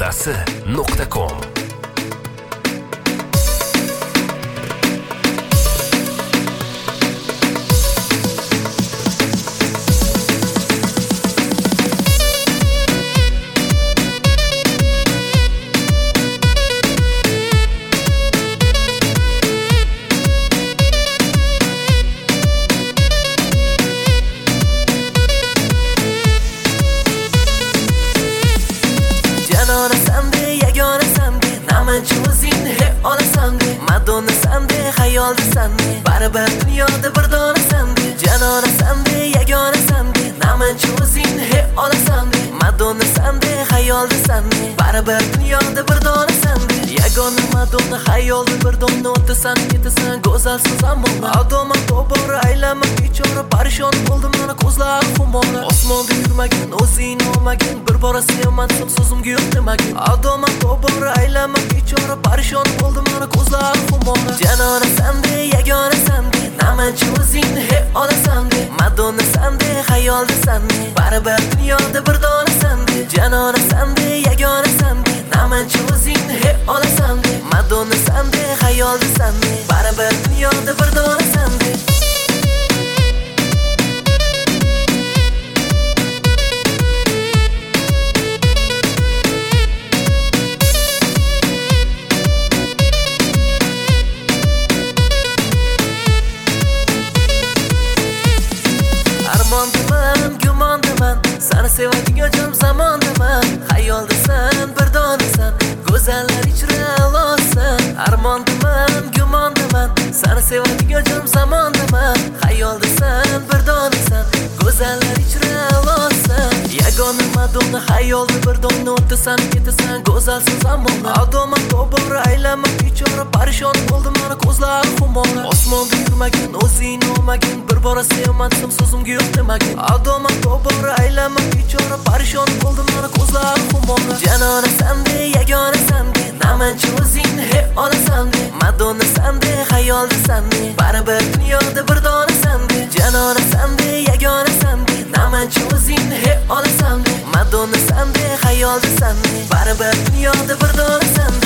modasi.com. Canona sende, yagona sende, namanchi o'zing hep olasan de. Madonna sende, xayolda sende, baribir dunyoda bir dona sende. Canona sende, yagona sende, namanchi o'zing hep olasan de. Madonna sende, xayolda sende, baribir dunyoda bir dona sende. Yagona Madonna xayolda bir dona o'tasan, ketasan, go'zalsiz zamona. Adoma tobora aylanma bechora, parishon bo'ldim mana ko'zlar xumora. Osmonda yurmagin, o'zing olmagin, bir bora sevmadim so'zimga yo'q demagin. Adoma tobora aylanma bechora, parishon bo'ldim mana ko'zlar xumora. Canona sende, yagona sende, namanchi o'zing hep olasan de. Madonna sende, xayolda sende, baribir dunyoda bir dona sende. Canona sende, yagona sende, namanchi o'zing hep olasan de. Madonna sende, xayolda sende, baribir dunyoda bir dona sende. Armondaman, gumondaman, seni sevadigan jon zamondaman. Xayoldasan, bir donasan, go'zallar ichra olsan. Armondaman, gumondaman, seni sevadigan jon zamondaman. Xayoldasan, bir donasan, go'zallar ichra olsan. Yagona Madonna xayolda bir dona o'tasan, ketasan, go'zalsiz zamona. Adoma tobora aylanma bechora, parishon bo'ldim mana ko'zlar xumora. Osmonda yurmagin, o'zing olmagin, bir bora sevmadim so'zimga yo'q demagin. Adoma tobora aylanma bechora, parishon bo'ldim mana ko'zlar xumora. Canona sende, yagona sende, namanchi o'zing hep olasan de. Madonna sende, xayolda sende, baribir dunyoda bir dona sende. Canona sende, yagona sende, namanchi o'zing hep olasan de. Madonna sende, xayolda sende, baribir dunyoda bir dona sende.